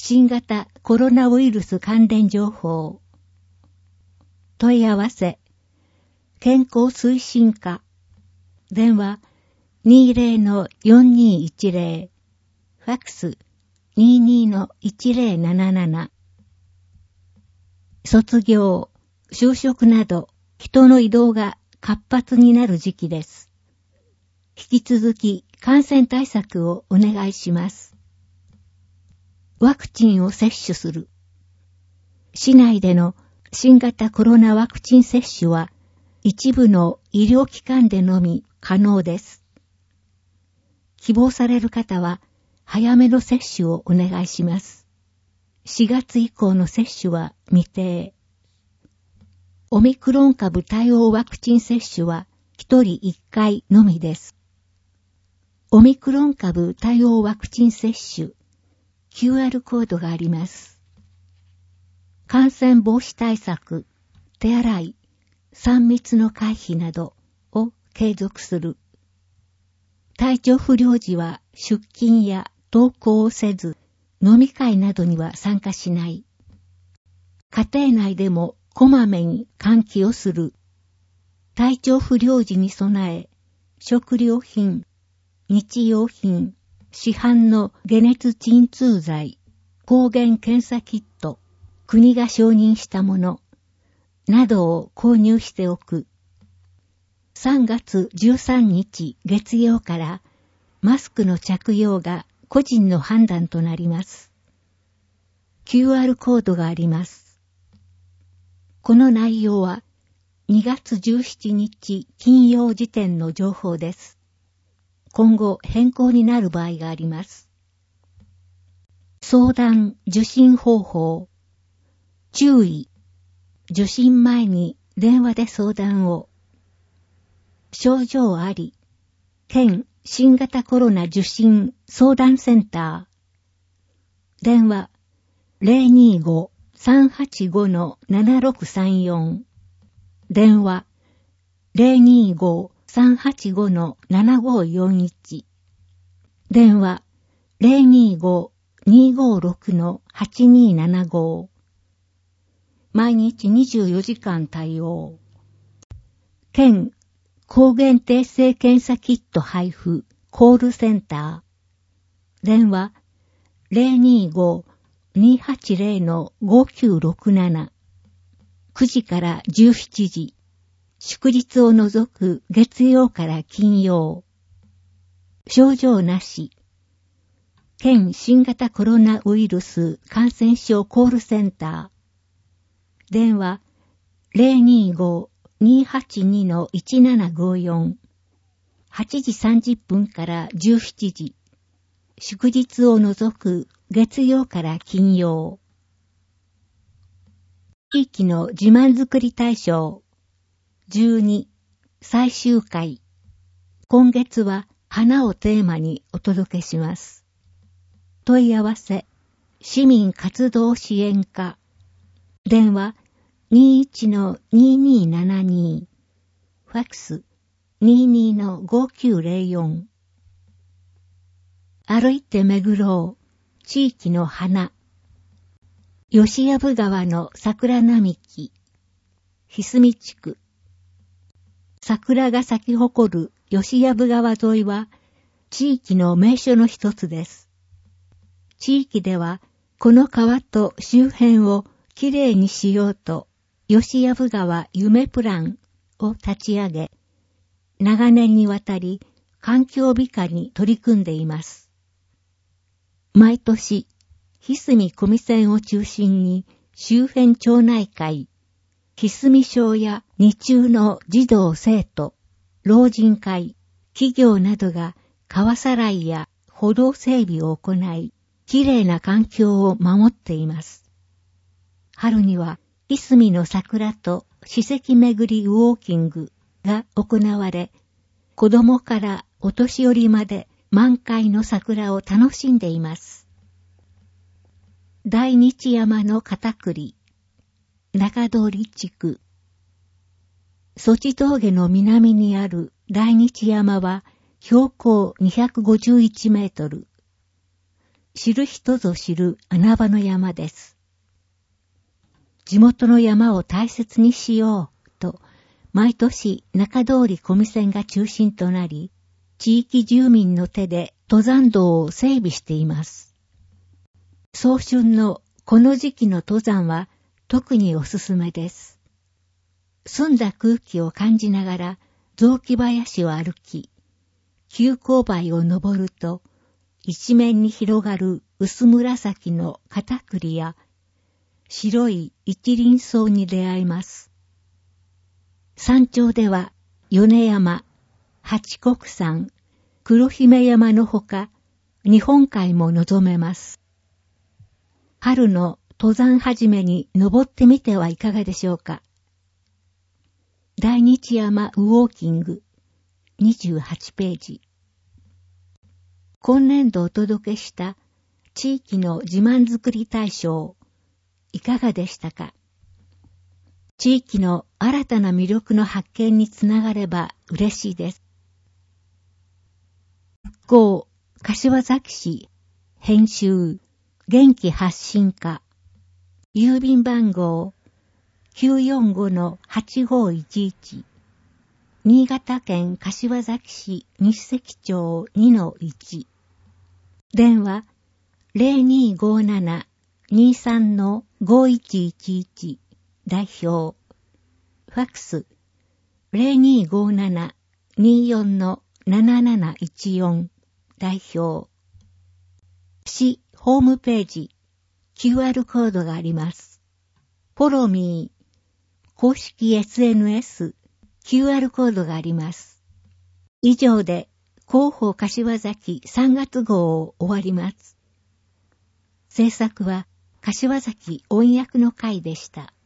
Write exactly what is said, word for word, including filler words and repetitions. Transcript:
新型コロナウイルス関連情報。問い合わせ。健康推進課。電話 にじゅうのよんにいちぜろ。ファックス にじゅうにのいちぜろなななな。卒業、就職など人の移動が活発になる時期です。引き続き感染対策をお願いします。ワクチンを接種する。市内での新型コロナワクチン接種は一部の医療機関でのみ可能です。希望される方は早めの接種をお願いします。しがつ以降の接種は未定。オミクロン株対応ワクチン接種はひとりいっかいのみです。オミクロン株対応ワクチン接種、キューアール コードがあります。感染防止対策、手洗い、さん密の回避などを継続する。体調不良時は出勤や登校をせず、飲み会などには参加しない。家庭内でもこまめに換気をする。体調不良時に備え、食料品、日用品、市販の解熱鎮痛剤、抗原検査キット、国が承認したもの、などを購入しておく。さんがつじゅうさんにち月曜からマスクの着用が個人の判断となります。キューアール コードがあります。この内容はにがつじゅうしちにち金曜時点の情報です。今後変更になる場合があります。相談・受診方法。注意。受診前に電話で相談を。症状あり。県新型コロナ受診相談センター。電話 ゼロにーご さんはちご ななろくさんよん。電話 ゼロにーご さんはちご ななごよんいち。電話 ゼロにーご にーごろく はちにーななご。毎日にじゅうよじかん対応。県抗原定性検査キット配布コールセンター。電話 ゼロにーご にーはちぜろ ごきゅうろくなな。くじからじゅうしちじ。祝日を除く月曜から金曜。症状なし。県新型コロナウイルス感染症コールセンター。電話 ゼロにーご にーはちに いちななごよん。はちじさんじゅっぷんからじゅうしちじ。祝日を除く月曜から金曜。地域の自慢作り大賞。じゅうに、最終回。今月は花をテーマにお届けします。問い合わせ、市民活動支援課。電話 にじゅういちのにーにーななに。ファックス にじゅうにのごきゅうぜろよん。歩いて巡ろう、地域の花。吉藪川の桜並木。ひすみ地区。桜が咲き誇る吉藪川沿いは地域の名所の一つです。地域ではこの川と周辺をきれいにしようと吉藪川夢プランを立ち上げ、長年にわたり環境美化に取り組んでいます。毎年、ひすみ小見線を中心に周辺町内会、ひすみ小や二中の児童生徒、老人会、企業などが川さらいや歩道整備を行い、きれいな環境を守っています。春には、いすみの桜と史跡巡りウォーキングが行われ、子供からお年寄りまで満開の桜を楽しんでいます。大日山の片栗。中通地区。措置峠の南にある大日山は標高にひゃくごじゅういちメートル。 知る人ぞ知る穴場の山です。地元の山を大切にしようと、毎年中通り小見線が中心となり、地域住民の手で登山道を整備しています。早春のこの時期の登山は特におすすめです。澄んだ空気を感じながら雑木林を歩き、急勾配を登ると、一面に広がる薄紫の片栗や白い一輪草に出会います。山頂では米山、八国山、黒姫山のほか、日本海も望めます。春の登山始めに登ってみてはいかがでしょうか。大日山ウォーキングにじゅうはちページ。今年度お届けした地域の自慢作り大賞、いかがでしたか。地域の新たな魅力の発見につながれば嬉しいです。復興、柏崎市、編集、元気発信課、郵便番号 きゅうよんごのはちごいちいち、新潟県柏崎市西関町 にのいち、電話 ゼロにーごーなな にーさんのごいちいちいち、代表、ファックス ゼロにーごーなな にーよんのなななないちよん、代表、市ホームページ、キューアール コードがあります。フォローミー、公式 エスエヌエス、キューアール コードがあります。以上で、広報柏崎さんがつ号を終わります。制作は柏崎音訳の会でした。